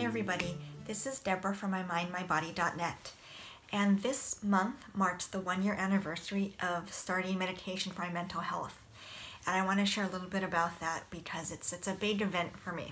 everybody, this is Deborah from MyMindMyBody.net, and this month marks the 1-year anniversary of starting medication for my mental health, and I want to share a little bit about that because it's a big event for me.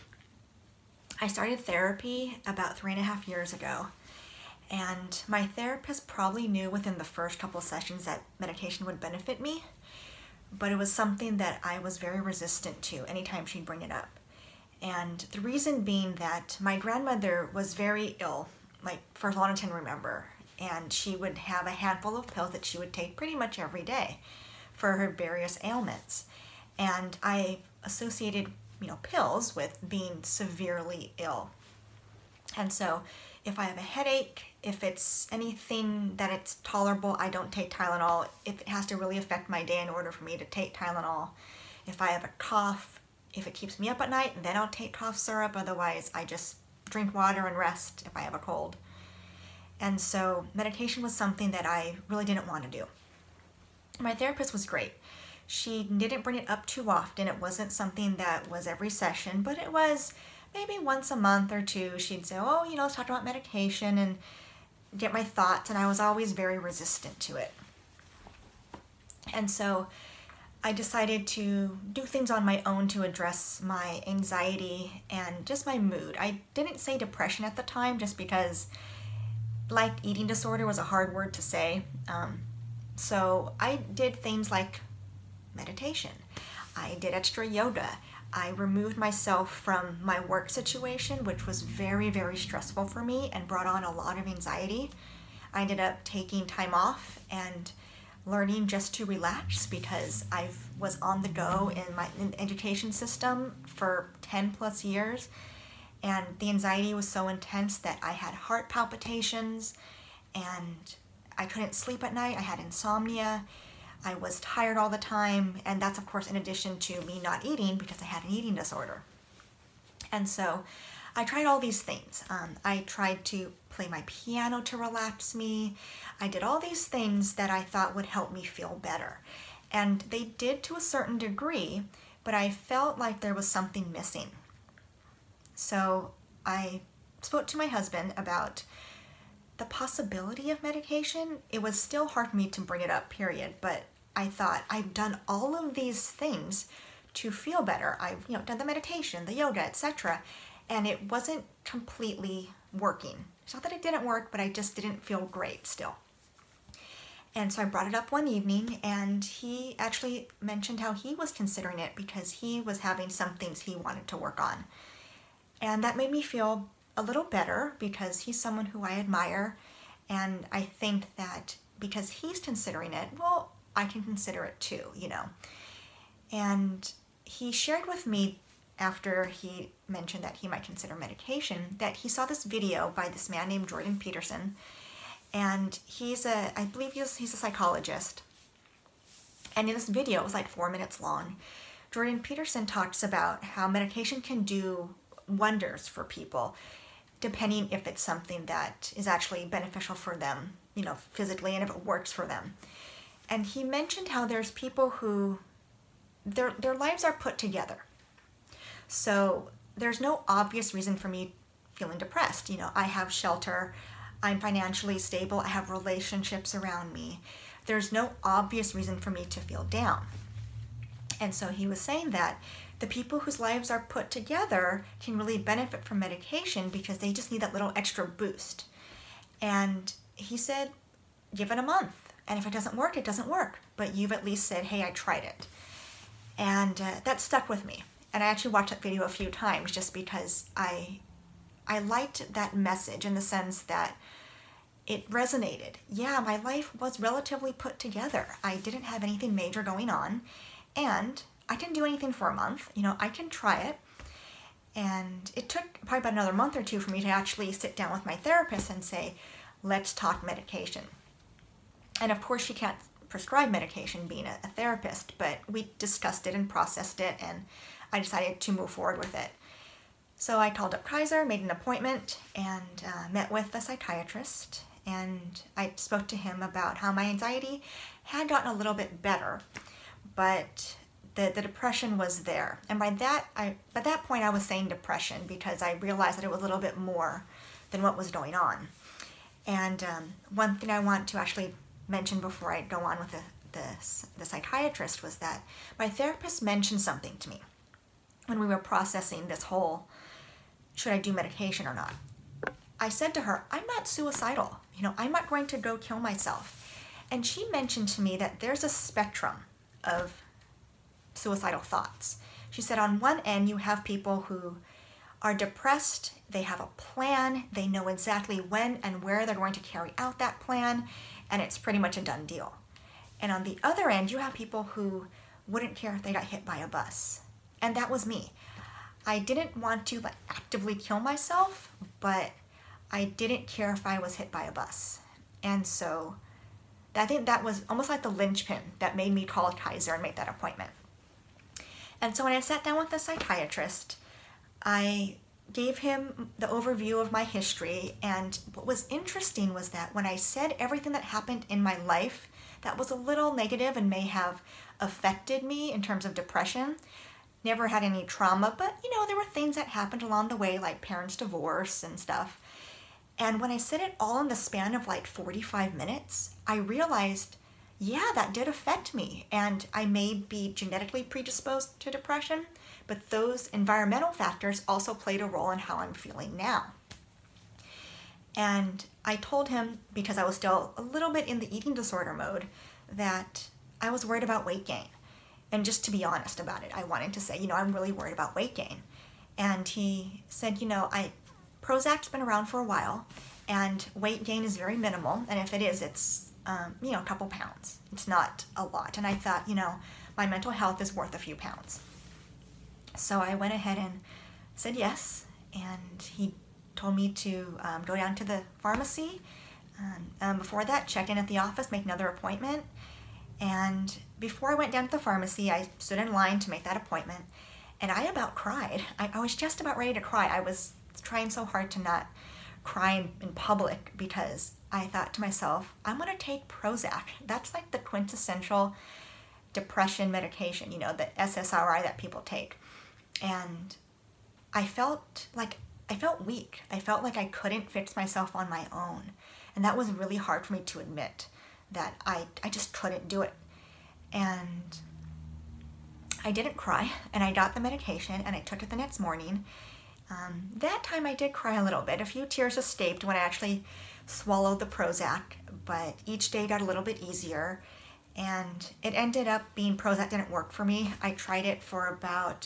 I started therapy about 3.5 years ago, and my therapist probably knew within the first couple sessions that medication would benefit me, but it was something that I was very resistant to anytime she'd bring it up. And the reason being that my grandmother was very ill, like for as long as I can remember, and she would have a handful of pills that she would take pretty much every day for her various ailments. And I associated, pills with being severely ill. And so if I have a headache, if it's anything that it's tolerable, I don't take Tylenol. If it has to really affect my day in order for me to take Tylenol. If I have a cough, if it keeps me up at night, then I'll take cough syrup. Otherwise, I just drink water and rest if I have a cold. And so medication was something that I really didn't want to do. My therapist was great. She didn't bring it up too often. It wasn't something that was every session, but it was maybe once a month or two. She'd say, let's talk about medication and get my thoughts. And I was always very resistant to it. And so I decided to do things on my own to address my anxiety and just my mood. I didn't say depression at the time just because eating disorder was a hard word to say. So I did things like meditation. I did extra yoga. I removed myself from my work situation, which was very, very stressful for me and brought on a lot of anxiety. I ended up taking time off and learning just to relax because I was on the go in the education system for 10 plus years, and the anxiety was so intense that I had heart palpitations and I couldn't sleep at night. I had insomnia. I was tired all the time, and that's of course in addition to me not eating because I had an eating disorder. And so I tried all these things. I tried to play my piano to relax me. I did all these things that I thought would help me feel better. And they did to a certain degree, but I felt like there was something missing. So I spoke to my husband about the possibility of medication. It was still hard for me to bring it up, period. But I thought, I've done all of these things to feel better. I've done the meditation, the yoga, etc. And it wasn't completely working. It's not that it didn't work, but I just didn't feel great still. And so I brought it up one evening, and he actually mentioned how he was considering it because he was having some things he wanted to work on. And that made me feel a little better because he's someone who I admire, and I think that because he's considering it, well, I can consider it too, And he shared with me after he mentioned that he might consider medication, that he saw this video by this man named Jordan Peterson, and I believe he's a psychologist. And in this video, it was like 4 minutes long, Jordan Peterson talks about how medication can do wonders for people, depending if it's something that is actually beneficial for them, physically, and if it works for them. And he mentioned how there's people who their lives are put together. So there's no obvious reason for me feeling depressed. I have shelter, I'm financially stable, I have relationships around me. There's no obvious reason for me to feel down. And so he was saying that the people whose lives are put together can really benefit from medication because they just need that little extra boost. And he said, give it a month. And if it doesn't work, it doesn't work. But you've at least said, hey, I tried it. And that stuck with me. And I actually watched that video a few times just because I liked that message in the sense that it resonated. Yeah, my life was relatively put together. I didn't have anything major going on. And I didn't do anything for a month. I can try it. And it took probably about another month or two for me to actually sit down with my therapist and say, let's talk medication. And of course, she can't prescribe medication being a therapist, but we discussed it and processed it, and I decided to move forward with it. So I called up Kaiser, made an appointment, and met with a psychiatrist, and I spoke to him about how my anxiety had gotten a little bit better, but the depression was there. And by that point I was saying depression because I realized that it was a little bit more than what was going on. And one thing I want to actually mention before I go on with the psychiatrist was that my therapist mentioned something to me when we were processing this whole, should I do medication or not? I said to her, I'm not suicidal. I'm not going to go kill myself. And she mentioned to me that there's a spectrum of suicidal thoughts. She said on one end you have people who are depressed, they have a plan, they know exactly when and where they're going to carry out that plan, and it's pretty much a done deal. And on the other end you have people who wouldn't care if they got hit by a bus. And that was me. I didn't want to actively kill myself, but I didn't care if I was hit by a bus. And so I think that was almost like the linchpin that made me call Kaiser and make that appointment. And so when I sat down with the psychiatrist, I gave him the overview of my history, and what was interesting was that when I said everything that happened in my life that was a little negative and may have affected me in terms of depression, never had any trauma, but there were things that happened along the way, like parents' divorce and stuff. And when I said it all in the span of 45 minutes, I realized, yeah, that did affect me. And I may be genetically predisposed to depression, but those environmental factors also played a role in how I'm feeling now. And I told him, because I was still a little bit in the eating disorder mode, that I was worried about weight gain. And just to be honest about it, I wanted to say, I'm really worried about weight gain. And he said, Prozac's been around for a while, and weight gain is very minimal. And if it is, it's, a couple pounds. It's not a lot. And I thought, my mental health is worth a few pounds. So I went ahead and said yes. And he told me to go down to the pharmacy. Before that, check in at the office, make another appointment. And before I went down to the pharmacy, I stood in line to make that appointment. And I about cried. I was just about ready to cry. I was trying so hard to not cry in public because I thought to myself, I'm going to take Prozac. That's like the quintessential depression medication, the SSRI that people take. And I felt weak. I felt like I couldn't fix myself on my own. And that was really hard for me to admit, that I just couldn't do it. And I didn't cry, and I got the medication, and I took it the next morning. That time I did cry a little bit. A few tears escaped when I actually swallowed the Prozac, but each day got a little bit easier. And it ended up being Prozac didn't work for me. I tried it for about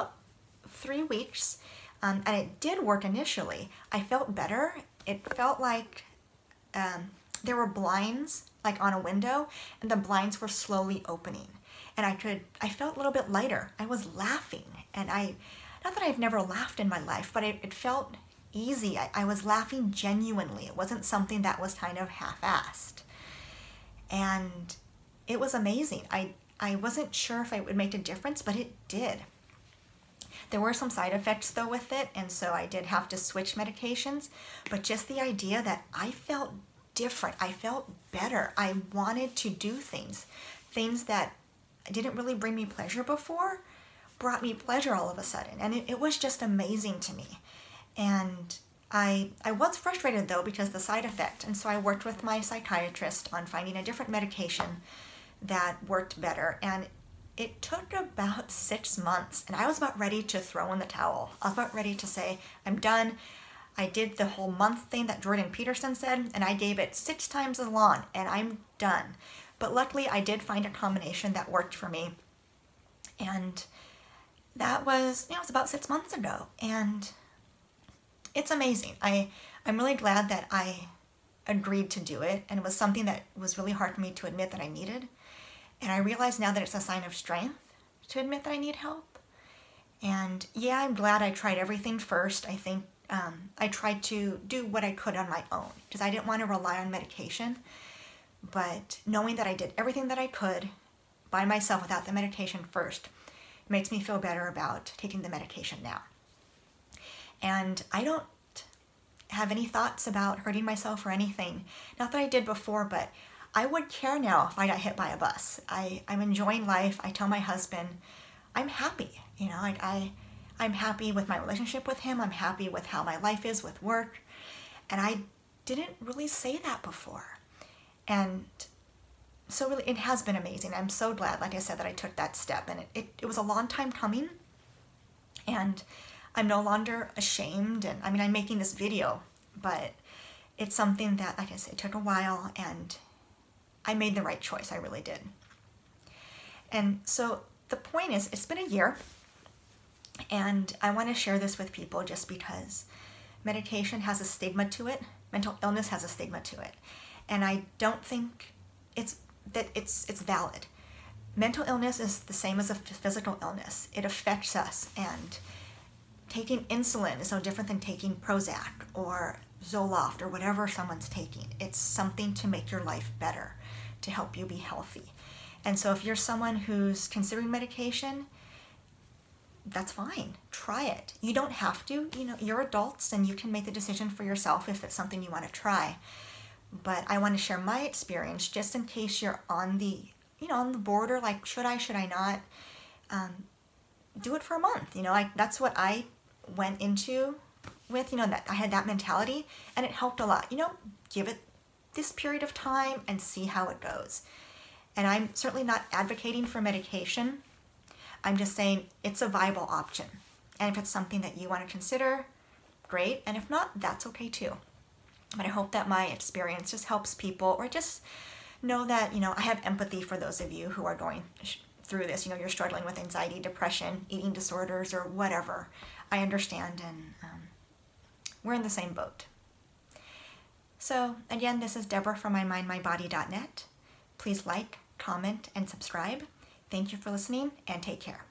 3 weeks, and it did work initially. I felt better. It felt like there were blinds on a window, and the blinds were slowly opening. And I felt a little bit lighter. I was laughing, and not that I've never laughed in my life, but it felt easy. I was laughing genuinely. It wasn't something that was kind of half-assed. And it was amazing. I wasn't sure if it would make a difference, but it did. There were some side effects though with it, and so I did have to switch medications, but just the idea that I felt different, I felt better. I wanted to do things that didn't really bring me pleasure before, brought me pleasure all of a sudden. And it was just amazing to me. And I was frustrated though because the side effect. And so I worked with my psychiatrist on finding a different medication that worked better. And it took about 6 months, and I was about ready to throw in the towel. I was about ready to say, I'm done. I did the whole month thing that Jordan Peterson said, and I gave it 6 times as long, and I'm done. But luckily, I did find a combination that worked for me. And that was, it was about 6 months ago. And it's amazing. I'm really glad that I agreed to do it. And it was something that was really hard for me to admit that I needed. And I realize now that it's a sign of strength to admit that I need help. And yeah, I'm glad I tried everything first. I think I tried to do what I could on my own because I didn't want to rely on medication. But knowing that I did everything that I could by myself without the medication first makes me feel better about taking the medication now. And I don't have any thoughts about hurting myself or anything. Not that I did before, but I would care now if I got hit by a bus. I'm enjoying life. I tell my husband, I'm happy. I'm happy with my relationship with him. I'm happy with how my life is with work. And I didn't really say that before. And so really, it has been amazing. I'm so glad, like I said, that I took that step. And it was a long time coming. And I'm no longer ashamed. And I mean, I'm making this video, but it's something that, like I said, it took a while, and I made the right choice. I really did. And so the point is, it's been a year, and I want to share this with people just because medication has a stigma to it. Mental illness has a stigma to it. And I don't think it's valid. Mental illness is the same as a physical illness. It affects us, and taking insulin is no different than taking Prozac or Zoloft or whatever someone's taking. It's something to make your life better, to help you be healthy. And so if you're someone who's considering medication, that's fine. Try it. You don't have to. You're adults and you can make the decision for yourself if it's something you want to try. But I want to share my experience just in case you're on the, on the border, like, should I not? Do it for a month. That's what I went into with, that I had that mentality, and it helped a lot. Give it this period of time and see how it goes. And I'm certainly not advocating for medication. I'm just saying it's a viable option. And if it's something that you want to consider, great. And if not, that's okay too. But I hope that my experience just helps people, or just know that, I have empathy for those of you who are going through this. You're struggling with anxiety, depression, eating disorders, or whatever. I understand, and we're in the same boat. So again, this is Deborah from MyMindMyBody.net. Please like, comment, and subscribe. Thank you for listening, and take care.